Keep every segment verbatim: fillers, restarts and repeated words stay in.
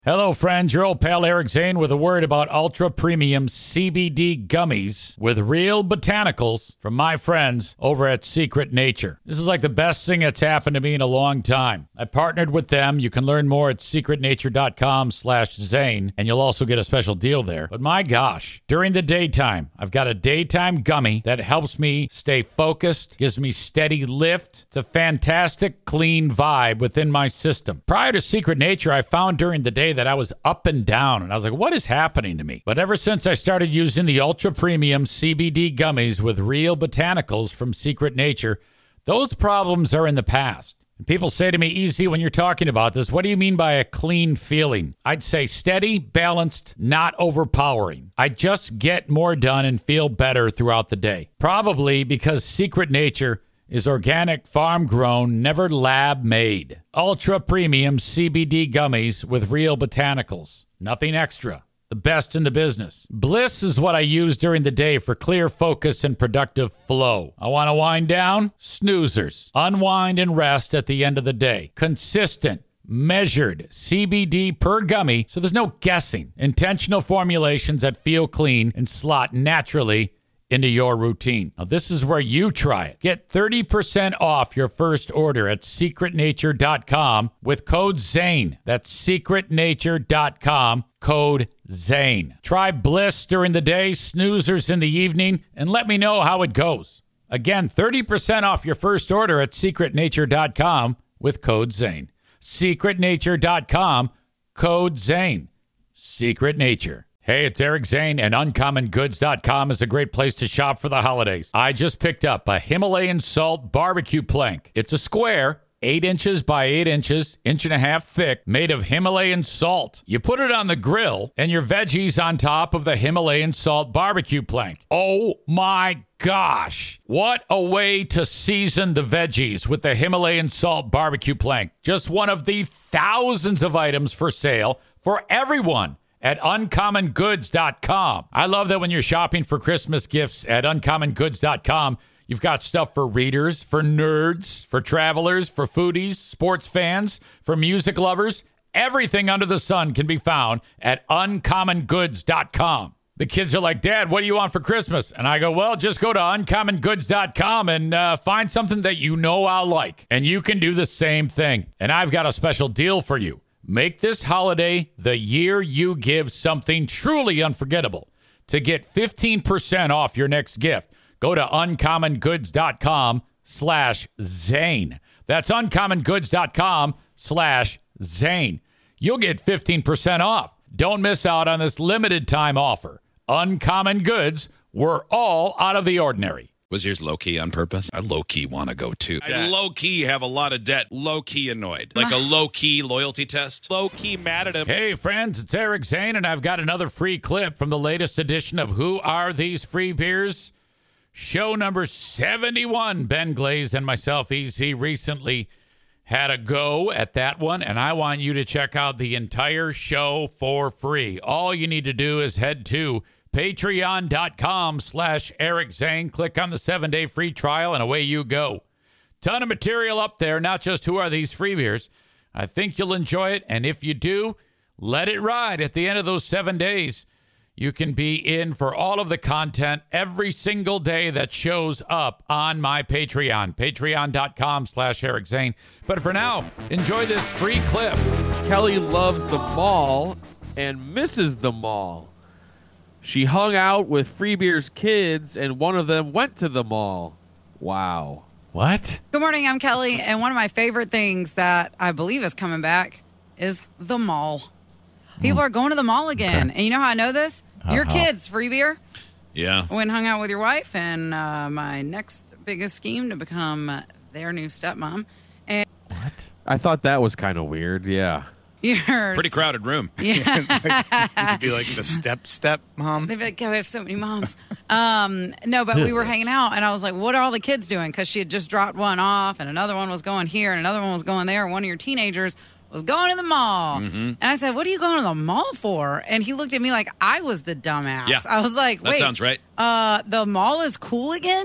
Hello, friends. Your old pal Eric Zane with a word about ultra premium C B D gummies with real botanicals from my friends over at Secret Nature. This is like the best thing that's happened to me in a long time. I partnered with them. You can learn more at secretnature.com slash Zane, and you'll also get a special deal there. But my gosh, during the daytime, I've got a daytime gummy that helps me stay focused, gives me steady lift. It's a fantastic, clean vibe within my system. Prior to Secret Nature, I found during the day that I was up and down, and I was like, what is happening to me? But ever since I started using the ultra premium C B D gummies with real botanicals from Secret Nature, those problems are in the past. And people say to me, easy, when you're talking about this, what do you mean by a clean feeling? I'd say steady, balanced, not overpowering. I just get more done and feel better throughout the day. Probably because Secret Nature is organic, farm-grown, never lab-made. Ultra-premium C B D gummies with real botanicals. Nothing extra. The best in the business. Bliss is what I use during the day for clear focus and productive flow. I want to wind down? Snoozers. Unwind and rest at the end of the day. Consistent, measured C B D per gummy, so there's no guessing. Intentional formulations that feel clean and slot naturally into your routine. Now, this is where you try it. Get thirty percent off your first order at secret nature dot com with code ZANE. That's secret nature dot com, code ZANE. Try Bliss during the day, Snoozers in the evening, and let me know how it goes. Again, thirty percent off your first order at secret nature dot com with code ZANE. secret nature dot com, code ZANE. Secret Nature. Hey, it's Eric Zane, and uncommon goods dot com is a great place to shop for the holidays. I just picked up a Himalayan salt barbecue plank. It's a square, eight inches by eight inches, inch and a half thick, made of Himalayan salt. You put it on the grill, and your veggies on top of the Himalayan salt barbecue plank. Oh my gosh, what a way to season the veggies with the Himalayan salt barbecue plank. Just one of the thousands of items for sale for everyone at uncommon goods dot com. I love that when you're shopping for Christmas gifts at uncommon goods dot com, you've got stuff for readers, for nerds, for travelers, for foodies, sports fans, for music lovers. Everything under the sun can be found at uncommon goods dot com. The kids are like, Dad, what do you want for Christmas? And I go, well, just go to uncommon goods dot com and uh, find something that you know I'll like. And you can do the same thing. And I've got a special deal for you. Make this holiday the year you give something truly unforgettable. To get fifteen percent off your next gift, go to uncommon goods dot com slash Zane. That's uncommon goods dot com slash Zane. You'll get fifteen percent off. Don't miss out on this limited time offer. Uncommon Goods, we're all out of the ordinary. Was yours low-key on purpose? I low-key want to go, too. I low-key have a lot of debt. Low-key annoyed. Like a low-key loyalty test. Low-key mad at him. Hey, friends, it's Eric Zane, and I've got another free clip from the latest edition of Who Are These Free Beers? Show number seventy-one. Ben Glaze and myself, E Z, recently had a go at that one, and I want you to check out the entire show for free. All you need to do is head to patreon.com slash Eric Zane. Click on the seven-day free trial, and away you go. Ton of material up there, not just Who Are These Free Beers. I think you'll enjoy it, and if you do, let it ride. At the end of those seven days, you can be in for all of the content every single day that shows up on my Patreon, patreon.com slash Eric Zane. But for now, enjoy this free clip. Kelly loves the mall and misses the mall. She hung out with Free Beer's kids, and one of them went to the mall. Wow. What? Good morning, I'm Kelly, and one of my favorite things that I believe is coming back is the mall. People mm. are going to the mall again. Okay. And you know how I know this? Uh-huh. Your kids, Free Beer. Yeah. Went and hung out with your wife, and uh, my next biggest scheme to become their new stepmom. And what? I thought that was kind of weird, yeah. Yours. Pretty crowded room. Yeah. Like, be like the step step mom. They'd be like, oh, we have so many moms. um, no, but we were hanging out, and I was like, what are all the kids doing? Because she had just dropped one off, and another one was going here, and another one was going there, and one of your teenagers was going to the mall. Mm-hmm. And I said, what are you going to the mall for? And he looked at me like I was the dumbass. Yeah. I was like, wait. That sounds right. Uh, the mall is cool again?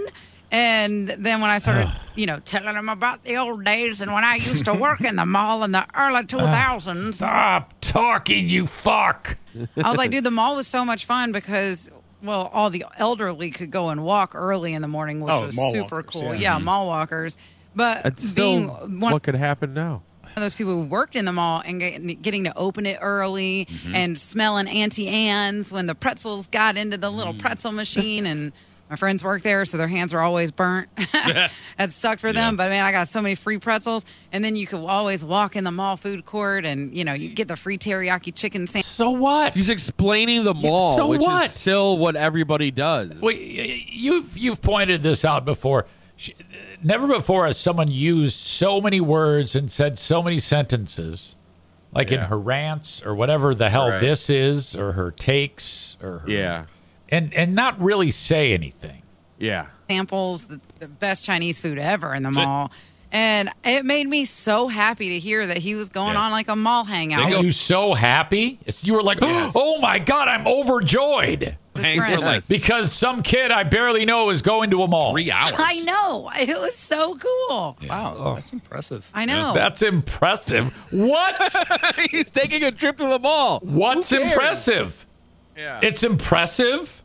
And then when I started, you know, telling him about the old days and when I used to work in the mall in the early two thousands, Stop talking, you fuck. I was like, dude, the mall was so much fun because, well, all the elderly could go and walk early in the morning, which Oh, was mall super walkers, cool. yeah. Yeah, mall walkers. But That's being still one what could happen now. of those people who worked in the mall and get, getting to open it early and smelling Auntie Anne's when the pretzels got into the little pretzel machine and my friends work there, so their hands were always burnt. That sucked for them, but man, I got so many free pretzels. And then you could always walk in the mall food court and, you know, you get the free teriyaki chicken sandwich. So what? He's explaining the mall, so which what? is still what everybody does. Wait, you've you've pointed this out before. She- Never before has someone used so many words and said so many sentences, like in her rants or whatever the hell Right. this is, or her takes, or her, Yeah. and and not really say anything. Yeah. Samples, the, the best Chinese food ever in the mall. And it made me so happy to hear that he was going Yeah. on like a mall hangout. Are you so happy? It's, you were like, oh my god, I'm overjoyed Hang for friends. like because some kid I barely know is going to a mall. three hours. I know. It was so cool. Wow, that's impressive. I know. That's impressive. What? He's taking a trip to the mall. What's Who cares? impressive? Yeah. It's impressive.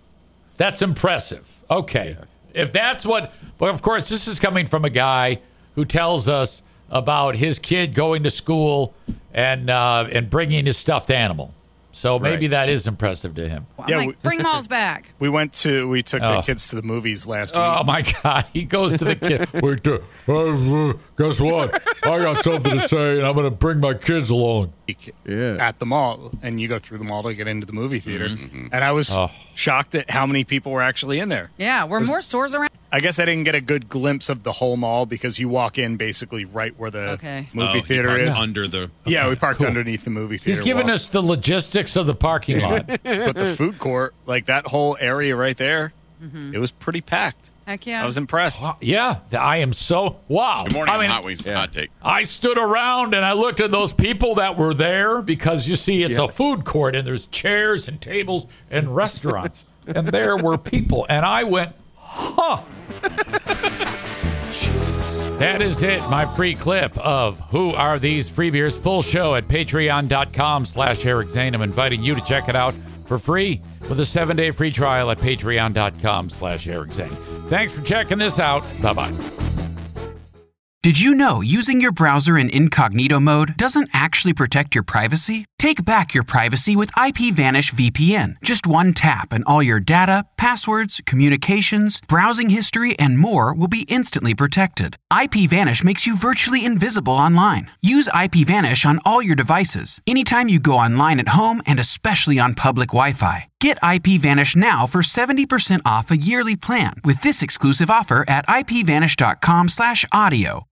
That's impressive. Okay. If that's what, but of course, this is coming from a guy who tells us about his kid going to school and uh, and bringing his stuffed animal. So maybe Right. that is impressive to him. I'm Yeah, like, we- bring malls back. We went to we took Oh. the kids to the movies last week. Oh my God! He goes to the kid. Wait, uh, uh, guess what? I got something to say, and I'm going to bring my kids along. Yeah. At the mall, and you go through the mall to get into the movie theater. And I was Oh. shocked at how many people were actually in there. Yeah, were more stores around? I guess I didn't get a good glimpse of the whole mall because you walk in basically right where the Okay. movie Oh, he theater parked is. under the. Yeah, we parked underneath the movie theater. He's giving wall. us the logistics of the parking lot. but the food court, like that whole area right there, it was pretty packed. Heck yeah. I was impressed. Yeah, I am so wow. Good morning, I mean, Hot Wings Hot Take. I stood around and I looked at those people that were there because you see it's a food court and there's chairs and tables and restaurants and there were people and I went, huh. That is it, my free clip of Who Are These Free Beers? Full show at patreon.com slash Eric Zane. I'm inviting you to check it out for free with a seven-day free trial at patreon.com slash Eric Zane. Thanks for checking this out. Bye-bye. Did you know using your browser in incognito mode doesn't actually protect your privacy? Take back your privacy with IPVanish V P N. Just one tap and all your data, passwords, communications, browsing history, and more will be instantly protected. IPVanish makes you virtually invisible online. Use IPVanish on all your devices, anytime you go online at home and especially on public Wi-Fi. Get IPVanish now for seventy percent off a yearly plan with this exclusive offer at ipvanish.com slash audio.